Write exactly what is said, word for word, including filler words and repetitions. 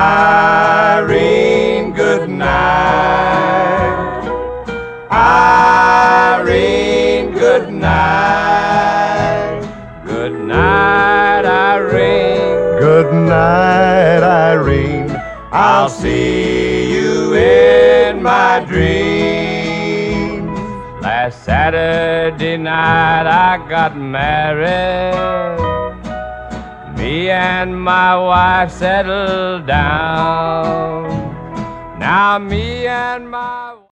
Irene, good night. Irene, good night. Good night, Irene. Good night, Irene. I'll see you in my dreams. Last Saturday night I got married. Me and my wife settled down. Now me and my